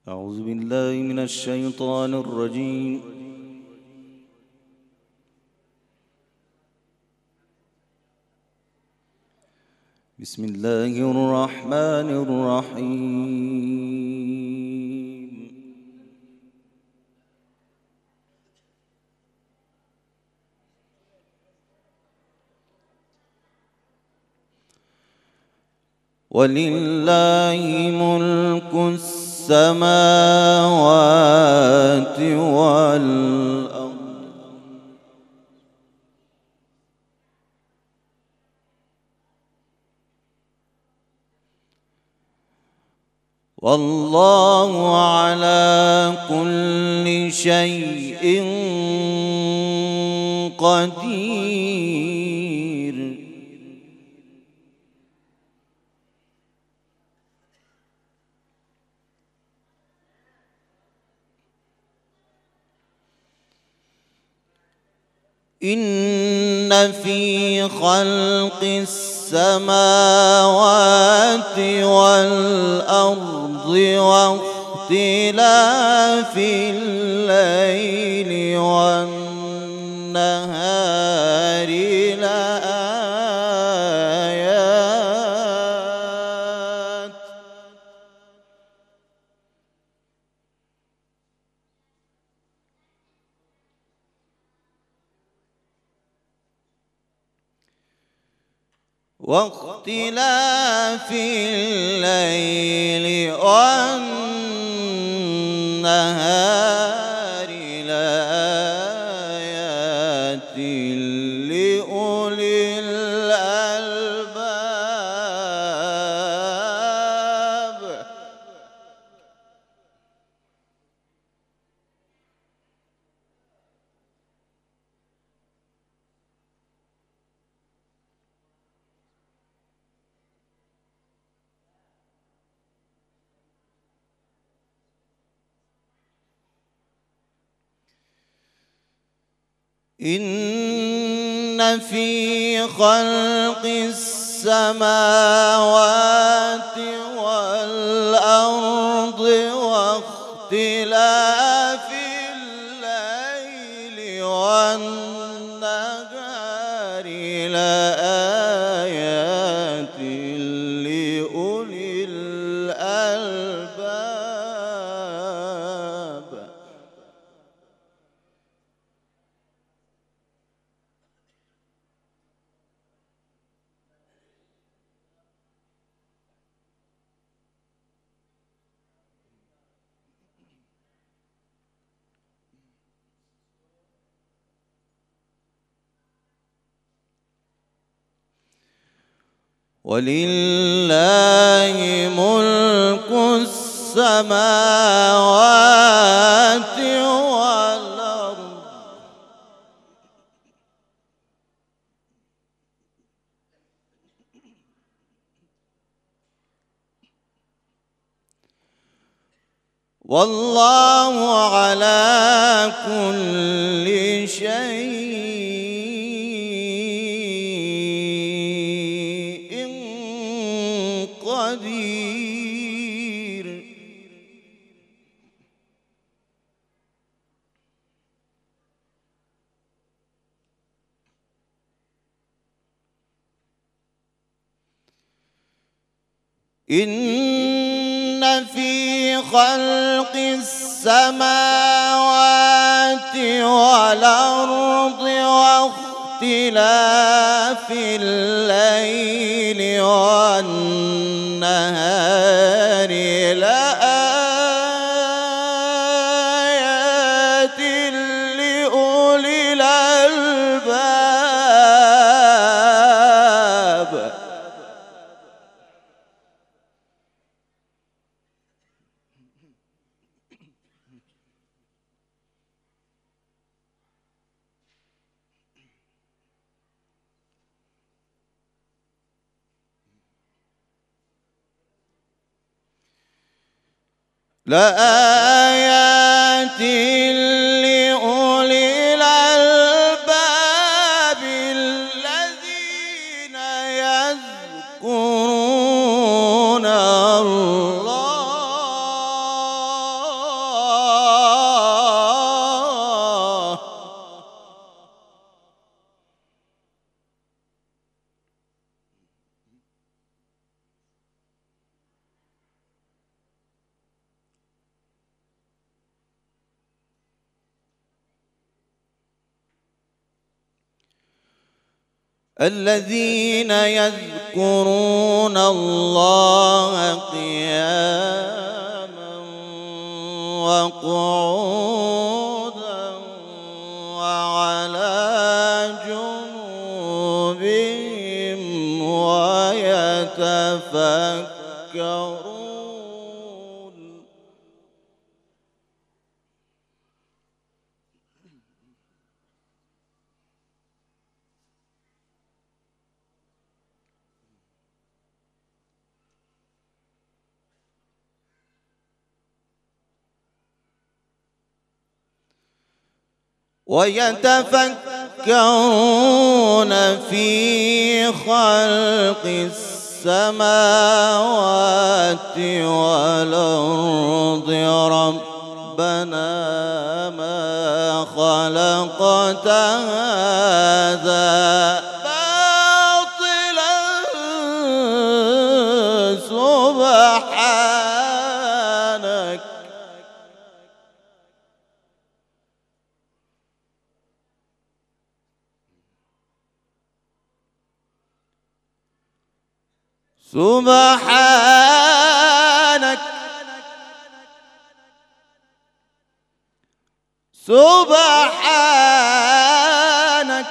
أعوذ بالله من الشيطان الرجيم. بسم الله الرحمن الرحيم. ولله ملك السماوات والأرض والله على كل شيء قدير. إن في خلق السماوات والأرض واختلاف الليل والنهار لآيات واختلاف الليل والنهار لآيات لأولي الألباب. إن في خلق السماوات والأرض واختلاف الليل والنهار لآيات لأولي الألباب. ولله ملك السماوات والأرض والله على كل شيء قدير. إن في خلق السماوات والأرض واختلاف الليل والنهار لآيات لأولي الألباب. لآيات لأولي الألباب الذين يذكرون الله الذين يذكرون الله قياما وقعودا وعلى جنوبهم ويتفكرون. ويتفكرون في خلق السماوات والأرض ربنا ما خلقت هذا باطلا سبحانك سبحانك سبحانك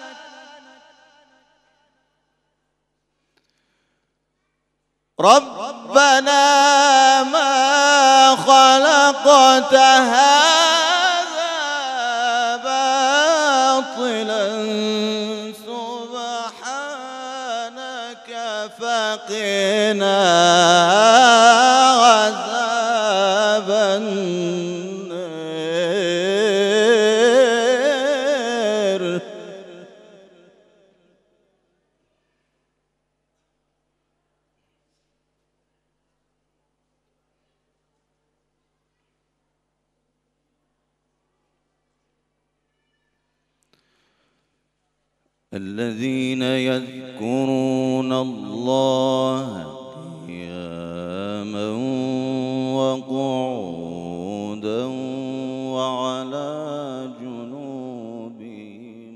ربنا ما خلقت هذا باطلا سبحانك فقنا عذاب النار. الذين يذكرون الله قياما وقعودا وعلى جنوبهم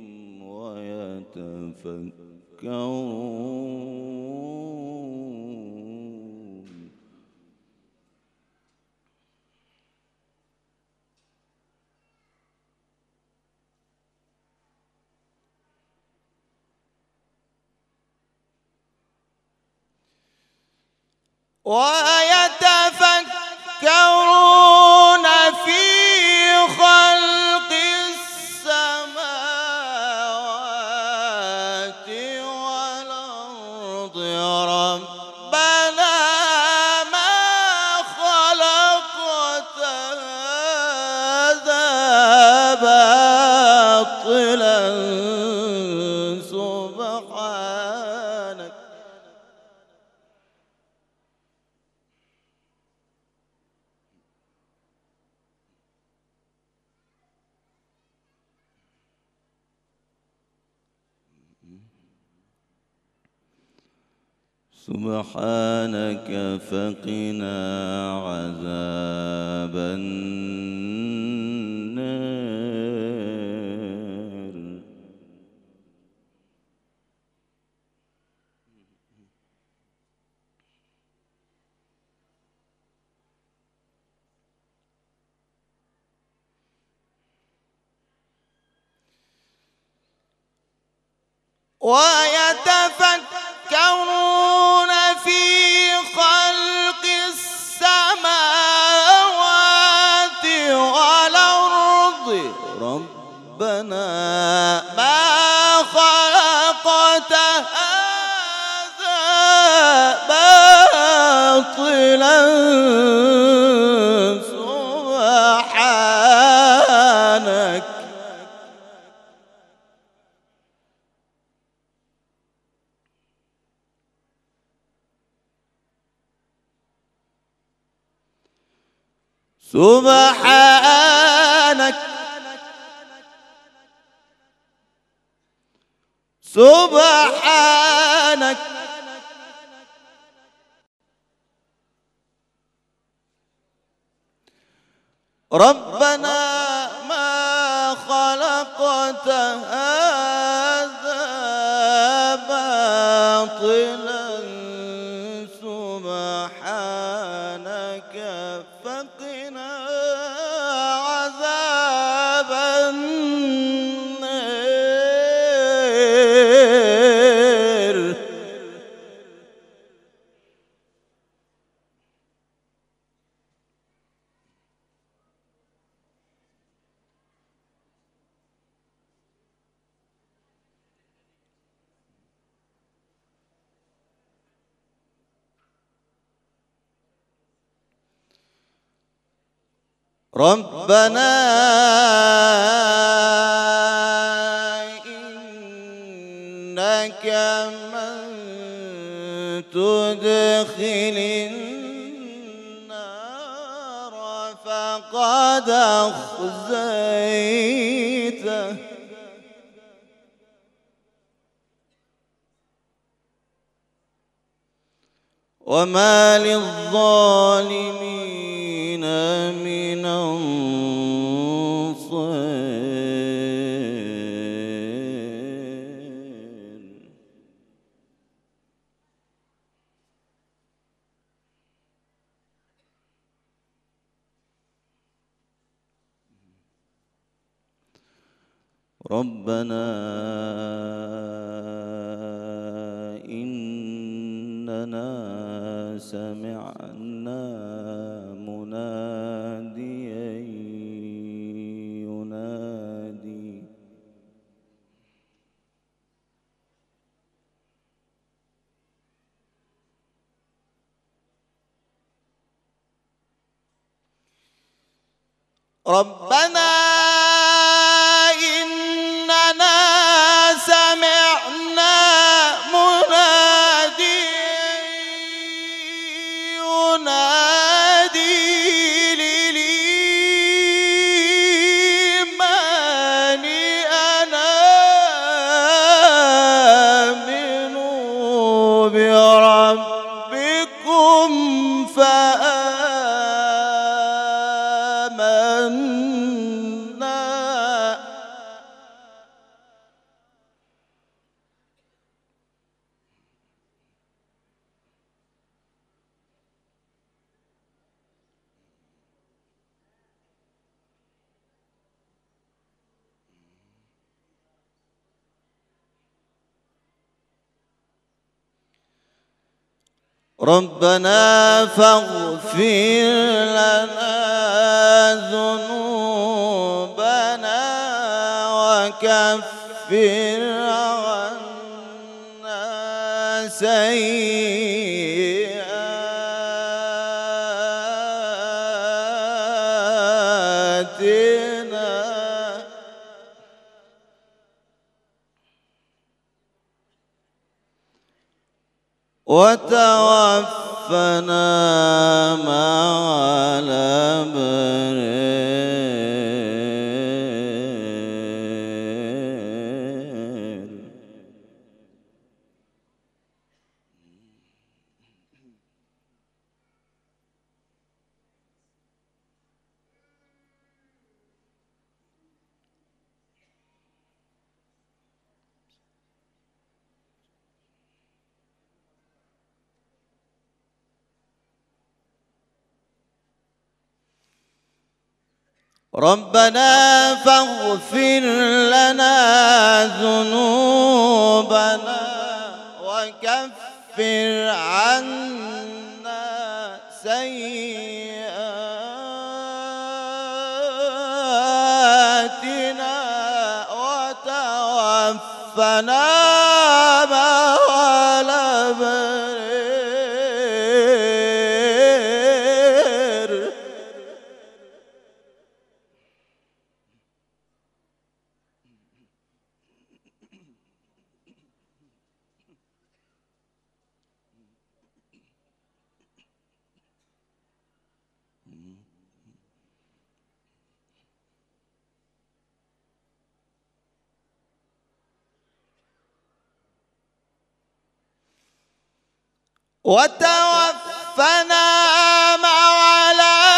ويتفكرون. ويتفكرون في خلق السماوات والأرض ربنا ما خلقت هذا باطلا سبحانك سبحانك فقنا عذاب النار. ويتفكرون في خلق السماوات والأرض ربنا ما خلقت هذا باطلا سبحانك سبحانك سبحانك ربنا ما خلقت هذا باطلا سبحانك فقنا عذاب النار. ربنا إنك من تدخل النار فقد أخزيته وما للظالمين من أنصار. ربنا إننا سمعنا مناديا ينادي ربنا إننا سمعنا مناديا ينادي للإيمان أن آمنوا بربكم فآمنا. ربنا فاغفر لنا ذنوبنا وكفر عنا سيئاتنا وتوفنا مع الأبرار. ربنا فاغفر لنا ذنوبنا وكفر عنا سيئاتنا وتوفنا مع الأبرار. وتوفنا مع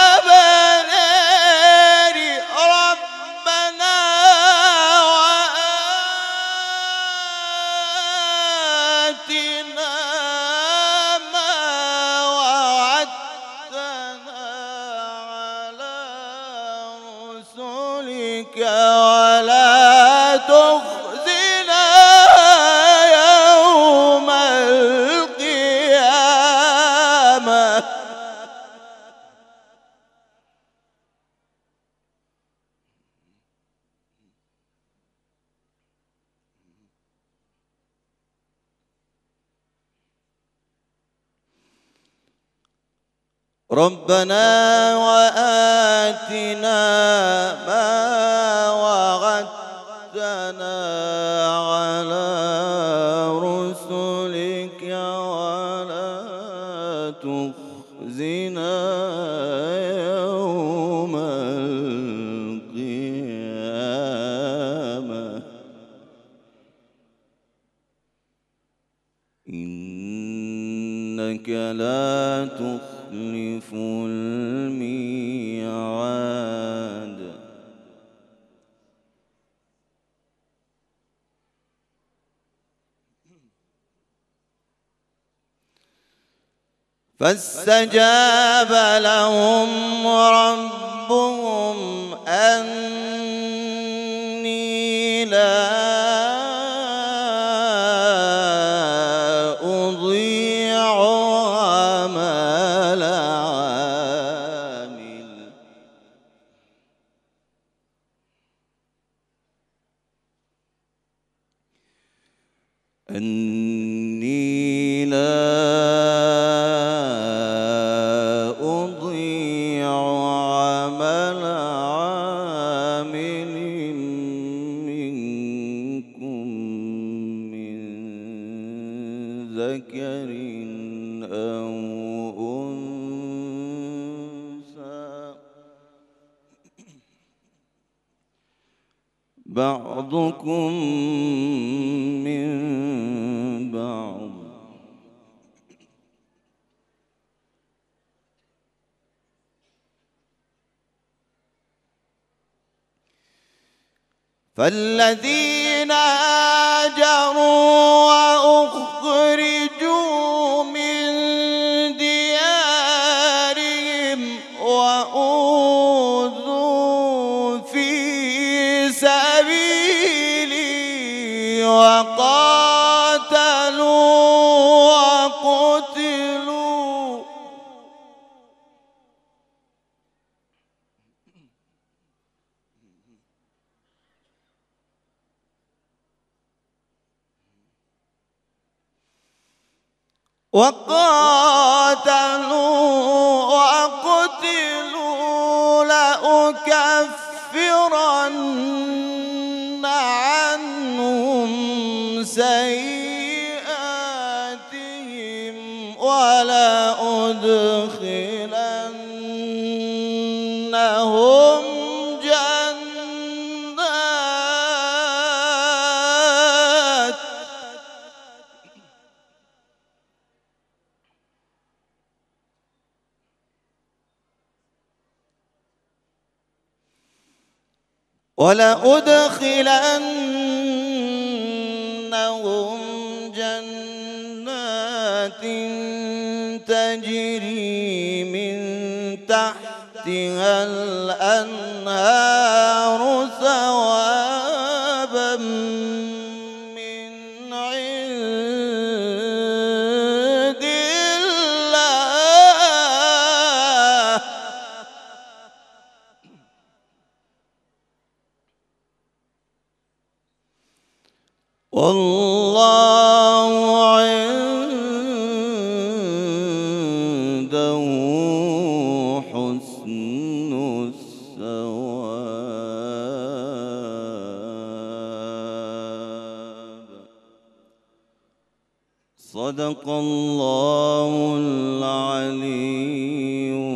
الأبرار. ربنا وآتنا ولا تخزنا يوم القيامة. ربنا وآتنا ما وعدتنا على رسلك ولا تخزنا يوم القيامة إنك لا تخلف الميعاد. فاستجاب لهم ربهم أني لا أضيع عمل عامل أني لا أضيع عمل عامل منكم من ذكر أو أنثى بعضكم من بعض فالذين هاجروا وأخرجوا من ديارهم وأوذوا في سبيلي وقاتلوا وقتلوا لأكفرن عنهم سيئاتهم ولأدخلنهم جنات تجري من تحتها الأنهار ثوابا من عند الله والله عنده حسن الثواب. صدق الله العلي